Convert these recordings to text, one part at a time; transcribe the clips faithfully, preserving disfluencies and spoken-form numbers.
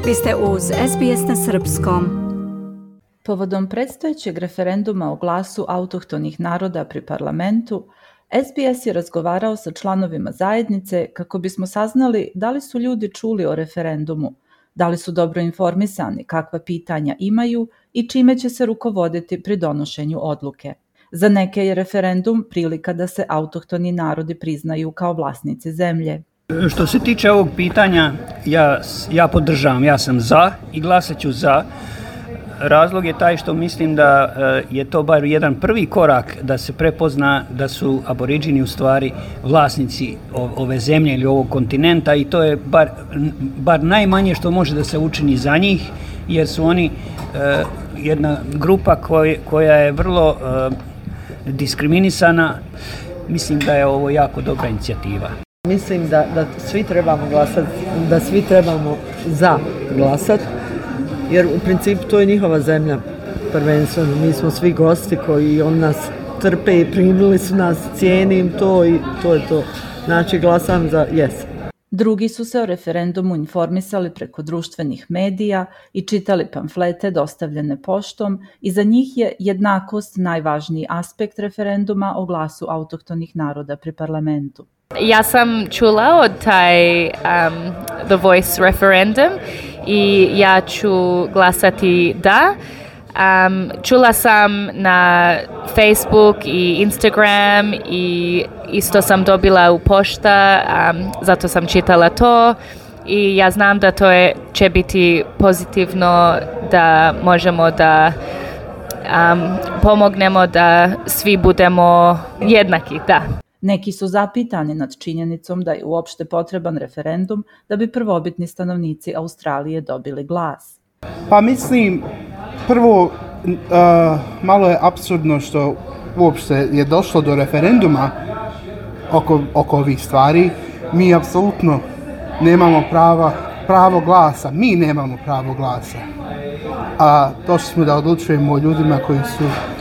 Vi ste uz S B S na srpskom. Povodom predstojećeg referenduma o glasu autohtonih naroda pri parlamentu, S B S je razgovarao sa članovima zajednice kako bismo saznali da li su ljudi čuli o referendumu, da li su dobro informisani, kakva pitanja imaju i čime će se rukovoditi pri donošenju odluke. Za neke je referendum prilika da se autohtoni narodi priznaju kao vlasnici zemlje. Što se tiče ovog pitanja, ja, ja podržavam, ja sam za i glasat ću za. Razlog je taj što mislim da je to bar jedan prvi korak da se prepozna da su aboriđini u stvari vlasnici ove zemlje ili ovog kontinenta i to je bar, bar najmanje što može da se učini za njih, jer su oni jedna grupa koj, koja je vrlo diskriminisana. Mislim da je ovo jako dobra inicijativa. Mislim da, da svi trebamo glasati, da svi trebamo za glasati, jer u principu to je njihova zemlja prvenstveno. Mi smo svi gosti koji on nas trpe i primili su nas, cijenim to i to je to. Znači glasam za yes. Drugi su se o referendumu informisali preko društvenih medija i čitali pamflete dostavljene poštom i za njih je jednakost najvažniji aspekt referenduma o glasu autohtonih naroda pri parlamentu. Ja sam čula od taj um, The Voice referendum i ja ću glasati da. Um, čula sam na Facebook i Instagram i isto sam dobila u pošta, um, zato sam čitala to i ja znam da to je, će biti pozitivno, da možemo da um, pomognemo da svi budemo jednaki, da. Neki su zapitani nad činjenicom da je uopšte potreban referendum da bi prvobitni stanovnici Australije dobili glas. Pa mislim, prvo, uh, malo je apsurdno što uopšte je došlo do referenduma oko, oko ovih stvari. Mi apsolutno nemamo prava, pravo glasa, mi nemamo pravo glasa. A došli smo da odlučujemo o ljudima koji su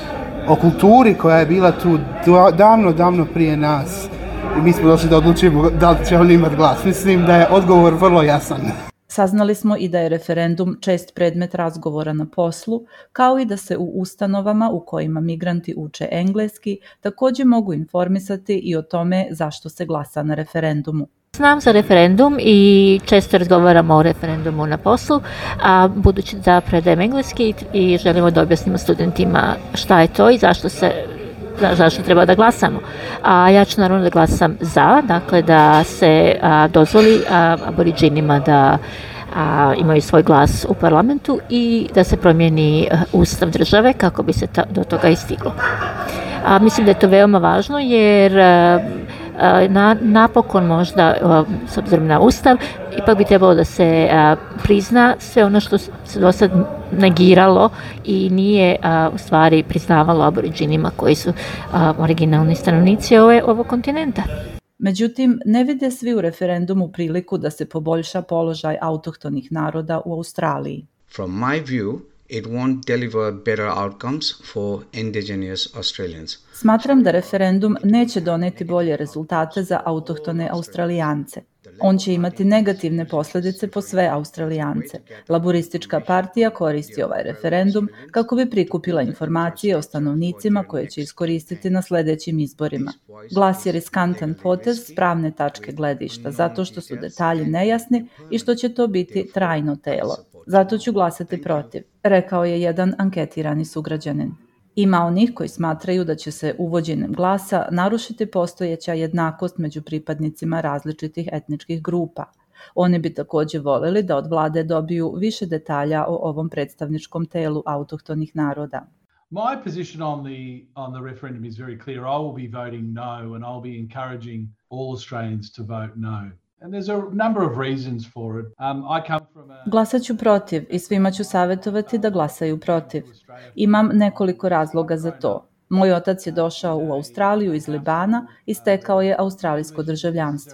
o kulturi koja je bila tu davno, davno prije nas i mi smo došli da odlučimo da li će oni imati glas. Mislim da je odgovor vrlo jasan. Saznali smo i da je referendum čest predmet razgovora na poslu, kao i da se u ustanovama u kojima migranti uče engleski također mogu informisati i o tome zašto se glasa na referendumu. Znam za referendum i često razgovaramo o referendumu na poslu, a budući da predajem engleski i želimo da objasnimo studentima šta je to i zašto se zašto treba da glasamo. A ja ću naravno da glasam za, dakle da se a, dozvoli a, aboriđinima da a, imaju svoj glas u parlamentu i da se promijeni a, ustav države kako bi se ta, do toga i stiglo. A, mislim da je to veoma važno jer a, Na, napokon možda, s obzirom na ustav, ipak bi trebalo da se a, prizna sve ono što se do sad negiralo i nije a, u stvari priznavalo aboriđinima koji su a, originalni stanovnici ove, ovog kontinenta. Međutim, ne vide svi u referendumu priliku da se poboljša položaj autohtonih naroda u Australiji. From my view, it won't deliver better outcomes for indigenous Australians. Smatram da referendum neće doneti bolje rezultate za autohtone Australijance. On će imati negativne posljedice po sve Australijance. Laboristička partija koristi ovaj referendum kako bi prikupila informacije o stanovnicima koje će iskoristiti na sljedećim izborima. Glas je riskantan potez s pravne tačke gledišta zato što su detalji nejasni i što će to biti trajno telo. Zato ću glasati protiv, rekao je jedan anketirani sugrađanin. Ima onih koji smatraju da će se uvođenjem glasa narušiti postojeća jednakost među pripadnicima različitih etničkih grupa. Oni bi također voljeli da od vlade dobiju više detalja o ovom predstavničkom telu autohtonih naroda. My position on the on the referendum is very clear. I will be voting no and I'll be encouraging all Australians to vote no. And there's a number of reasons for it. Um, I come from a... Glasat ću protiv i svima ću savjetovati da glasaju protiv. Imam nekoliko razloga za to. Moj otac je došao u Australiju iz Libana i stekao je australijsko državljanstvo.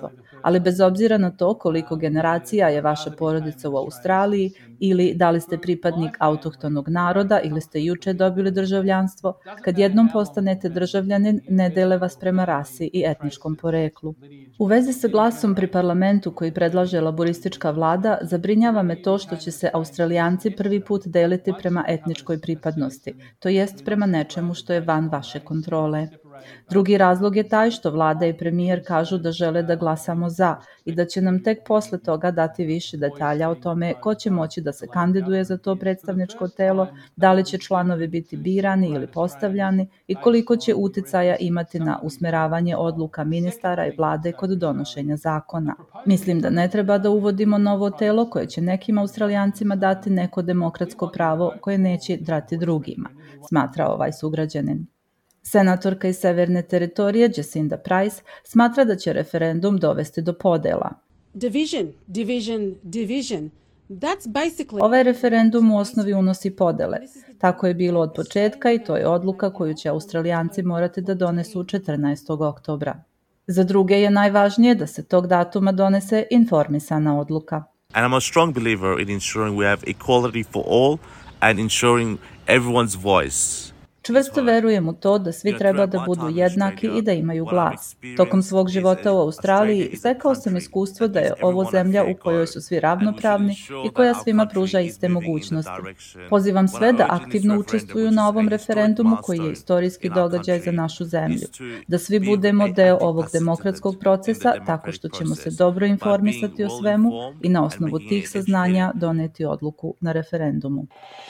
ali bez obzira na to koliko generacija je vaša porodica u Australiji ili da li ste pripadnik autohtonog naroda ili ste juče dobili državljanstvo, kad jednom postanete državljanin, ne dele vas prema rasi i etničkom poreklu. U vezi sa glasom pri parlamentu koji predlaže laboristička vlada, zabrinjava me to što će se Australijanci prvi put deliti prema etničkoj pripadnosti, to jest prema nečemu što je van vaše kontrole. Drugi razlog je taj što vlada i premijer kažu da žele da glasamo za i da će nam tek posle toga dati više detalja o tome ko će moći da se kandiduje za to predstavničko telo, da li će članovi biti birani ili postavljani i koliko će uticaja imati na usmeravanje odluka ministara i vlade kod donošenja zakona. Mislim da ne treba da uvodimo novo telo koje će nekim Australijancima dati neko demokratsko pravo koje neće dati drugima, smatra ovaj sugrađanin. Senatorka iz Severne teritorije Jacinda Price smatra da će referendum dovesti do podela. Division, division, division. That's basically... Ovaj referendum u osnovi unosi podele. Tako je bilo od početka i to je odluka koju će Australijanci morati da donesu četrnaestog oktobra. Za druge je najvažnije da se tog datuma donese informisana odluka. And I'm a strong believer in ensuring we have equality for all and ensuring everyone's voice. Čvrsto verujem u to da svi treba da budu jednaki i da imaju glas. Tokom svog života u Australiji stekao sam iskustvo da je ovo zemlja u kojoj su svi ravnopravni i koja svima pruža iste mogućnosti. Pozivam sve da aktivno učestvuju na ovom referendumu koji je istorijski događaj za našu zemlju. Da svi budemo deo ovog demokratskog procesa tako što ćemo se dobro informisati o svemu i na osnovu tih saznanja doneti odluku na referendumu.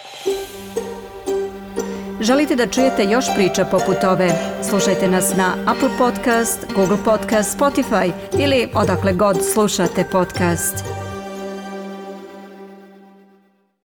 Želite da čujete još priča poput ove? Slušajte nas na Apple Podcast, Google Podcast, Spotify ili odakle god slušate podcast.